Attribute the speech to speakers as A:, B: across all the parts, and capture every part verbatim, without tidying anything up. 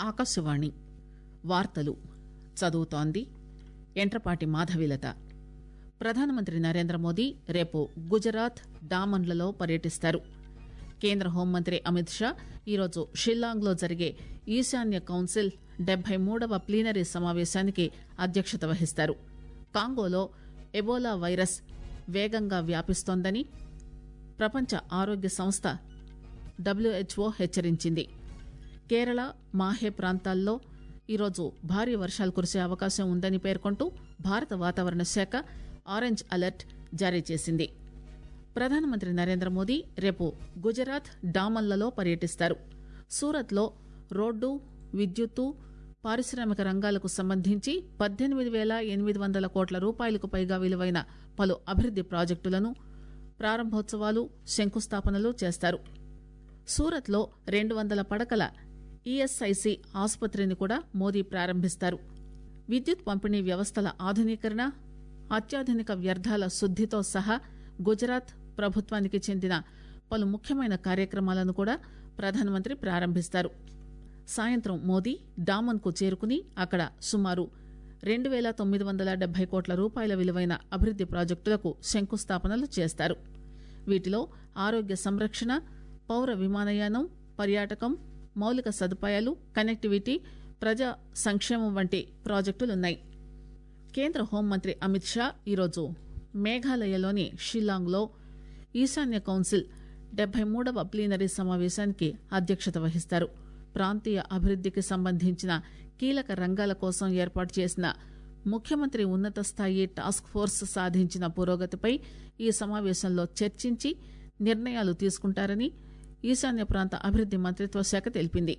A: ఆకాశవాణి వార్తలు చదువుతోంది ఎంట్రపాటి మాధవీలత. ప్రధానమంత్రి నరేంద్ర మోదీ రేపు గుజరాత్ డామన్లలో పర్యటిస్తారు. కేంద్ర హోంమంత్రి అమిత్ షా ఈరోజు షిల్లాంగ్ లో జరిగే ఈశాన్య కౌన్సిల్ డెబ్బై మూడవ ప్లీనరీ సమావేశానికి అధ్యక్షత వహిస్తారు. కాంగోలో ఎబోలా వైరస్ వేగంగా వ్యాపిస్తోందని ప్రపంచ ఆరోగ్య సంస్థ డబ్ల్యూహెచ్ఓ హెచ్చరించింది. కేరళ మాహే ప్రాంతాల్లో ఈరోజు భారీ వర్షాలు కురిసే అవకాశం ఉందని పేర్కొంటూ భారత వాతావరణ శాఖ ఆరెంజ్ అలర్ట్ జారీ చేసింది. ప్రధానమంత్రి నరేంద్ర మోదీ రేపు గుజరాత్ డామన్లలో పర్యటిస్తారు. సూరత్ లో రోడ్డు, విద్యుత్తు, పారిశ్రామిక రంగాలకు సంబంధించి పద్దెనిమిది పేల ఎనిమిది వందల కోట్ల రూపాయలకు పైగా విలువైన పలు అభివృద్ది ప్రాజెక్టులను ప్రారంభోత్సవాలు, శంకుస్థాపనలు చేస్తారు. సూరత్ లో రెండు వందల పడకల ఈఎస్ఐసి ఆసుపత్రిని కూడా మోదీ ప్రారంభిస్తారు. విద్యుత్ పంపిణీ వ్యవస్థల ఆధునీకరణ, అత్యాధునిక వ్యర్థాల శుద్దితో సహా గుజరాత్ ప్రభుత్వానికి చెందిన పలు ముఖ్యమైన కార్యక్రమాలను కూడా ప్రధానమంత్రి ప్రారంభిస్తారు. సాయంత్రం మోదీ డామన్ కు చేరుకుని అక్కడ సుమారు రెండు పేల తొమ్మిది వందల డెబ్బై కోట్ల రూపాయల విలువైన అభివృద్ది ప్రాజెక్టులకు శంకుస్థాపనలు చేస్తారు. వీటిలో ఆరోగ్య సంరక్షణ, పౌర విమానయానం, పర్యాటకం, మౌలిక సదుపాయాలు, కనెక్టివిటీ, ప్రజా సంక్షేమం వంటి ప్రాజెక్టులున్నాయి. కేంద్ర హోంమంత్రి అమిత్ షా ఈరోజు మేఘాలయలోని షిల్లాంగ్ లో ఈశాన్య కౌన్సిల్ డెబ్బై మూడవ ప్లీనరీ సమావేశానికి అధ్యక్షత వహిస్తారు. ప్రాంతీయ అభివృద్దికి సంబంధించిన కీలక రంగాల కోసం ఏర్పాటు చేసిన ముఖ్యమంత్రి ఉన్నత స్థాయి టాస్క్ ఫోర్స్ సాధించిన పురోగతిపై ఈ సమావేశంలో చర్చించి నిర్ణయాలు తీసుకుంటారని ఈశాన్య ప్రాంత అభివృద్ది మంత్రిత్వ శాఖ తెలిపింది.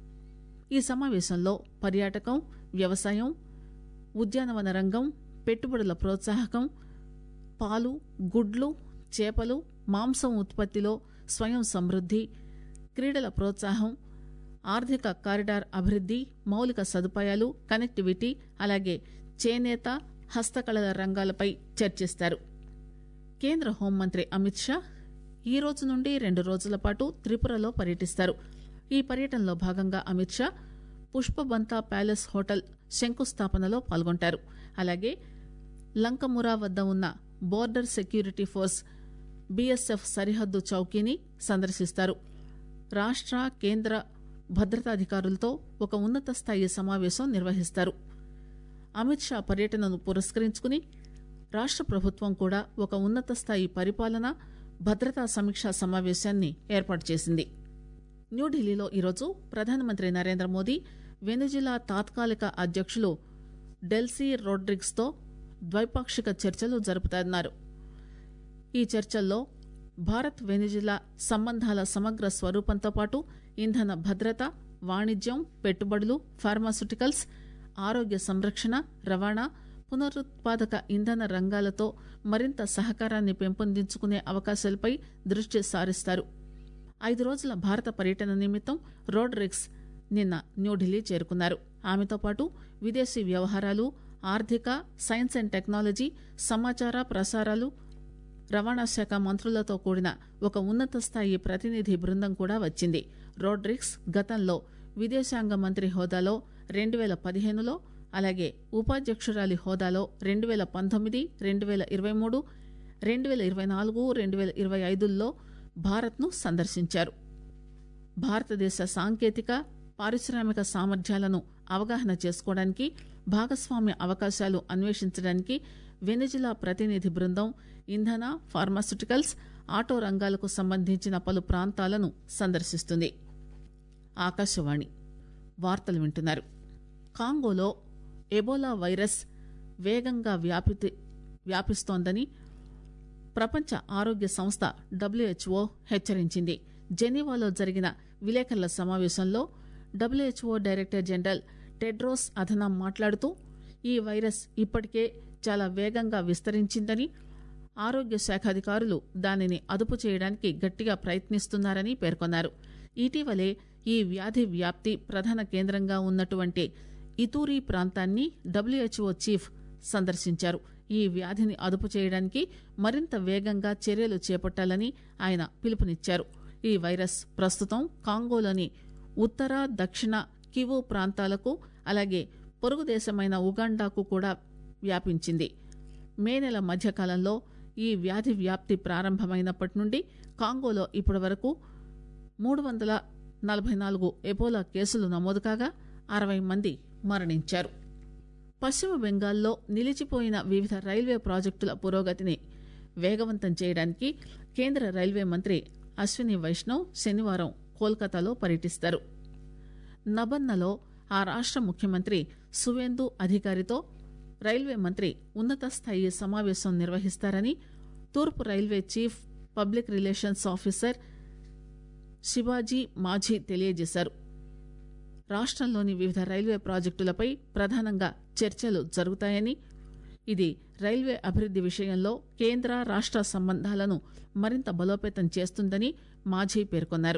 A: ఈ సమావేశంలో పర్యాటకం, వ్యవసాయం, ఉద్యానవన రంగం, పెట్టుబడుల ప్రోత్సాహకం, పాలు, గుడ్లు, చేపలు, మాంసం ఉత్పత్తిలో స్వయం సమృద్ది, క్రీడల ప్రోత్సాహం, ఆర్థిక కారిడార్ అభివృద్ది, మౌలిక సదుపాయాలు, కనెక్టివిటీ, అలాగే చేనేత, హస్తకళల రంగాలపై చర్చిస్తారు. కేంద్ర హోంమంత్రి అమిత్ షా ఈ రోజు నుండి రెండు రోజుల పాటు త్రిపురలో పర్యటిస్తారు. ఈ పర్యటనలో భాగంగా అమిత్ షా పుష్పబంతా ప్యాలెస్ హోటల్ శంకుస్థాపనలో పాల్గొంటారు. అలాగే లంకమురా వద్ద ఉన్న బోర్డర్ సెక్యూరిటీ ఫోర్స్ బీఎస్ఎఫ్ సరిహద్దు చౌకీని సందర్శిస్తారు. రాష్ట, కేంద్ర భద్రతాధికారులతో ఒక ఉన్నత స్థాయి సమావేశం నిర్వహిస్తారు. అమిత్ షా పర్యటనను పురస్కరించుకుని రాష్ట ప్రభుత్వం కూడా ఒక ఉన్నత స్థాయి పరిపాలన, భద్రతా సమీక్షా సమావేశాన్ని ఏర్పాటు చేసింది. న్యూఢిల్లీలో ఈరోజు ప్రధానమంత్రి నరేంద్ర మోదీ వెనుజులా తాత్కాలిక అధ్యకులు డెల్సీ రోడ్రిగ్స్ తో ద్వైపాక్షిక చర్చలు జరుపుతున్నారు. ఈ చర్చల్లో భారత్ వెనుజులా సంబంధాల సమగ్ర స్వరూపంతో పాటు ఇంధన భద్రత, వాణిజ్యం, పెట్టుబడులు, ఫార్మాస్యూటికల్స్, ఆరోగ్య సంరక్షణ, రవాణా, పునరుత్పాదక ఇంధన రంగాలతో మరింత సహకారాన్ని పెంపొందించుకునే అవకాశాలపై దృష్టి సారిస్తారు. ఐదు రోజుల భారత పర్యటన నిమిత్తం రోడ్రిగ్స్ నిన్న న్యూఢిల్లీ చేరుకున్నారు. ఆమెతో పాటు విదేశీ వ్యవహారాలు, ఆర్థిక, సైన్స్ అండ్ టెక్నాలజీ, సమాచార ప్రసారాలు, రవాణా శాఖ మంత్రులతో కూడిన ఒక ఉన్నత స్థాయి ప్రతినిధి బృందం కూడా వచ్చింది. రోడ్రిగ్స్ గతంలో విదేశాంగ మంత్రి హోదాలో రెండు పేల పదిహేనులో, అలాగే ఉపాధ్యక్షురాలి హోదాలో రెండు పేల పంతొమ్మిది, రెండు పేల ఇరవై మూడు, రెండు పేల ఇరవై నాలుగు, రెండు పేల ఇరవై ఐదుల్లో భారత్ ను సందర్శించారు. భారతదేశ సాంకేతిక, పారిశ్రామిక సామర్థ్యాలను అవగాహన చేసుకోవడానికి, భాగస్వామ్య అవకాశాలు అన్వేషించడానికి వెనుజులా ప్రతినిధి బృందం ఇంధన, ఫార్మాస్యూటికల్స్, ఆటో రంగాలకు సంబంధించిన పలు ప్రాంతాలను సందర్శిస్తుంది. ఆకాశవాణి వార్తలు వింటున్నారు. కాంగోలో ఎబోలా వైరస్ వేగంగా వ్యాపి వ్యాపిస్తోందని ప్రపంచ ఆరోగ్య సంస్థ డబ్ల్యూహెచ్ఓ హెచ్చరించింది. జెనీవాలో జరిగిన విలేకరుల సమావేశంలో WHO director general Tedros Adhanom మాట్లాడుతూ ఈ వైరస్ ఇప్పటికే చాలా వేగంగా విస్తరించిందని, ఆరోగ్య శాఖ అధికారులు దానిని అదుపు చేయడానికి గట్టిగా ప్రయత్నిస్తున్నారని పేర్కొన్నారు. ఇటీవలే ఈ వ్యాధి వ్యాప్తి ప్రధాన కేంద్రంగా ఉన్నటువంటి ఇతూరీ ప్రాంతాన్ని డబ్ల్యూహెచ్ఓ చీఫ్ సందర్శించారు. ఈ వ్యాధిని అదుపు చేయడానికి మరింత వేగంగా చర్యలు చేపట్టాలని ఆయన పిలుపునిచ్చారు. ఈ వైరస్ ప్రస్తుతం కాంగోలోని ఉత్తర, దక్షిణ కివు ప్రాంతాలకు అలాగే పొరుగు దేశమైన ఉగాండాకు కూడా వ్యాపించింది. మే నెల మధ్యకాలంలో ఈ వ్యాధి వ్యాప్తి ప్రారంభమైనప్పటి నుండి కాంగోలో ఇప్పటి వరకు మూడు వందల నలభై నాలుగు ఎబోలా కేసులు నమోదు కాగా అరవై మంది మరణించారు. పశ్చిమ బెంగాల్లో నిలిచిపోయిన వివిధ రైల్వే ప్రాజెక్టుల పురోగతిని వేగవంతం చేయడానికి కేంద్ర రైల్వే మంత్రి అశ్విని వైష్ణవ్ శనివారం కోల్కతాలో పర్యటిస్తారు. నబన్నలో ఆ రాష్ట ముఖ్యమంత్రి సువేందు అధికారితో రైల్వే మంత్రి ఉన్నత స్థాయి సమావేశం నిర్వహిస్తారని తూర్పు railway chief public relations officer Shivaji Majhi తెలియజేశారు. రాష్టంలోని వివిధ రైల్వే ప్రాజెక్టులపై ప్రధానంగా చర్చలు జరుగుతాయని, ఇది రైల్వే అభివృద్ది విషయంలో కేంద్ర రాష్ట సంబంధాలను మరింత బలోపేతం చేస్తుందని మాఝీ పేర్కొన్నారు.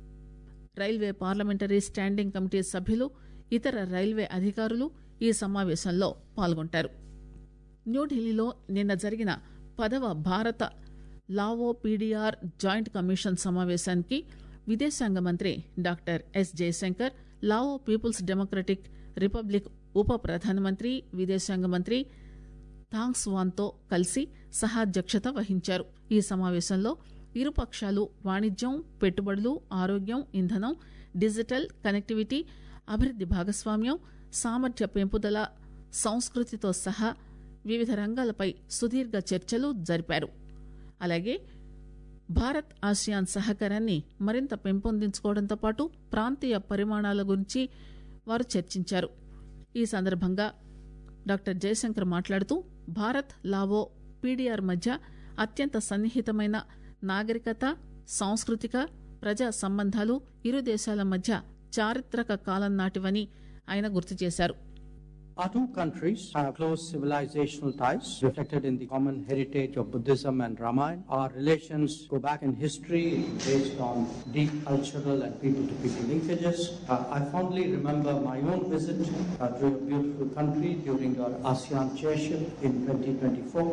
A: రైల్వే పార్లమెంటరీ స్టాండింగ్ కమిటీ సభ్యులు, ఇతర రైల్వే అధికారులు ఈ సమావేశంలో పాల్గొంటారు. న్యూఢిల్లీలో నిన్న జరిగిన పదవ భారత లావో పీడీఆర్ జాయింట్ కమిషన్ సమావేశానికి విదేశాంగ మంత్రి doctor S Jaishankar, Lao people's democratic republic ఉప ప్రధానమంత్రి, విదేశాంగ మంత్రి థాంగ్స్ వాన్తో కలిసి సహాధ్యక్షత వహించారు. ఈ సమావేశంలో ఇరుపక్షాలు వాణిజ్యం, పెట్టుబడులు, ఆరోగ్యం, ఇంధనం, డిజిటల్ కనెక్టివిటీ, అభివృద్ది భాగస్వామ్యం, సామర్థ్య పెంపుదల, సంస్కృతితో సహా వివిధ రంగాలపై సుదీర్ఘ చర్చలు జరిపారు. అలాగే భారత్ ఆసియాన్ సహకారాన్ని మరింత పెంపొందించుకోవడంతో పాటు ప్రాంతీయ పరిమాణాల గురించి వారు చర్చించారు. ఈ సందర్భంగా డాక్టర్ జయశంకర్ మాట్లాడుతూ భారత్ లావో పీడీఆర్ మధ్య అత్యంత సన్నిహితమైన నాగరికత, సాంస్కృతిక, ప్రజా సంబంధాలు ఇరు దేశాల మధ్య చారిత్రక కాలం నాటివని ఆయన గుర్తు చేశారు.
B: Our two countries have close civilizational ties reflected in the common heritage of Buddhism and Ramayana. Our relations go back in history based on deep cultural and people-to-people linkages. Uh, I fondly remember my own visit uh, to a beautiful country during our ASEAN chairship in twenty twenty-four.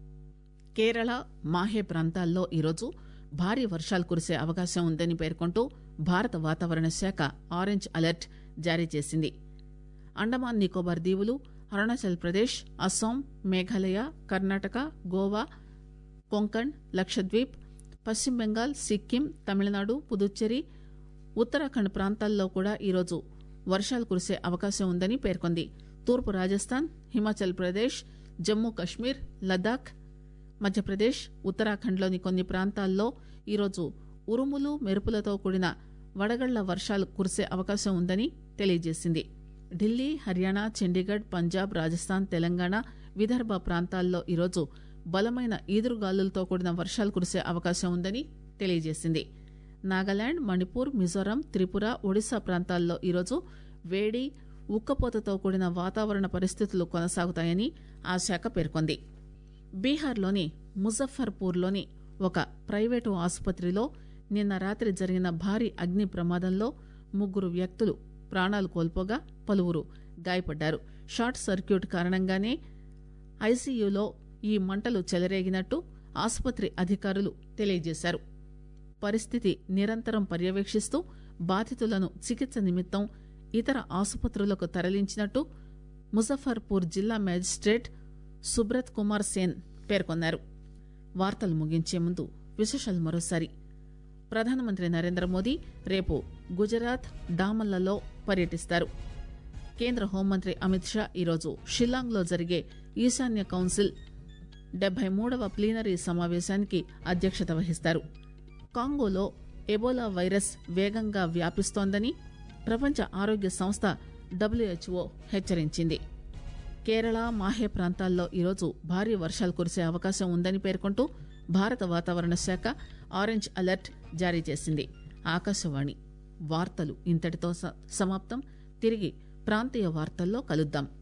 A: Kerala, Mahe ప్రాంతాల్లో ఈరోజు భారీ వర్షాలు కురిసే అవకాశం ఉందని పేర్కొంటూ భారత వాతావరణ శాఖ ఆరెంజ్ అలర్ట్ జారీ చేసింది. అండమాన్ నికోబార్ దీవులు, అరుణాచల్ ప్రదేశ్, అస్సాం, మేఘాలయ, కర్ణాటక, గోవా, కొంకణ్, లక్షద్వీప్, పశ్చిమ బెంగాల్, సిక్కిం, తమిళనాడు, పుదుచ్చేరి, ఉత్తరాఖండ్ ప్రాంతాల్లో కూడా ఈరోజు వర్షాలు కురిసే అవకాశం ఉందని పేర్కొంది. తూర్పు రాజస్థాన్, హిమాచల్ ప్రదేశ్, జమ్మూ కశ్మీర్, లద్దాఖ్, మధ్యప్రదేశ్, ఉత్తరాఖండ్లోని కొన్ని ప్రాంతాల్లో ఈరోజు ఉరుములు, మెరుపులతో కూడిన వడగళ్ల వర్షాలు కురిసే అవకాశం ఉందని తెలియజేసింది. ఢిల్లీ, హర్యానా, చండీగఢ్, పంజాబ్, రాజస్థాన్, తెలంగాణ, విదర్భ ప్రాంతాల్లో ఈరోజు బలమైన ఈదురుగాలులతో కూడిన వర్షాలు కురిసే అవకాశం ఉందని తెలియజేసింది. నాగాలాండ్, మణిపూర్, మిజోరాం, త్రిపుర, ఒడిశా ప్రాంతాల్లో ఈరోజు వేడి, ఉక్కపోతతో కూడిన వాతావరణ పరిస్థితులు కొనసాగుతాయని ఆ శాఖ పేర్కొంది. బీహార్లోని ముజఫర్పూర్లోని ఒక ప్రైవేటు ఆసుపత్రిలో నిన్న రాత్రి జరిగిన భారీ అగ్ని ప్రమాదంలో ముగ్గురు వ్యక్తులు ప్రాణాలు కోల్పోగా పలువురు గాయపడ్డారు. షార్ట్ సర్క్యూట్ కారణంగానే ఐసీయూలో ఈ మంటలు చెలరేగినట్టు ఆసుపత్రి అధికారులు తెలియజేశారు. పరిస్థితి నిరంతరం పర్యవేక్షిస్తూ బాధితులను చికిత్స నిమిత్తం ఇతర ఆసుపత్రులకు తరలించినట్టు ముజఫర్పూర్ జిల్లా మేజిస్ట్రేట్ సుబ్రత్ కుమార్ సేన్ పేర్కొన్నారు. వార్తలు ముగించే ముందు విశేషాలు మరోసారి. ప్రధానమంత్రి నరేంద్ర మోదీ రేపు గుజరాత్, డామన్లలో పర్యటిస్తారు. కేంద్ర హోంమంత్రి అమిత్ షా ఈరోజు షిల్లాంగ్లో జరిగే ఈశాన్య కౌన్సిల్ డెబ్బై మూడవ ప్లీనరీ సమావేశానికి అధ్యక్షత వహిస్తారు. కాంగోలో ఎబోలా వైరస్ వేగంగా వ్యాపిస్తోందని ప్రపంచ ఆరోగ్య సంస్థ డబ్ల్యూహెచ్ఓ హెచ్చరించింది. కేరళ, మాహే ప్రాంతాల్లో ఈరోజు భారీ వర్షాలు కురిసే అవకాశం ఉందని పేర్కొంటూ భారత వాతావరణ శాఖ ఆరెంజ్ అలర్ట్ జారీ చేసింది. ఆకాశవాణి వార్తలు ఇంతటితో సమాప్తం. తిరిగి ప్రాంతీయ వార్తల్లో కలుద్దాం.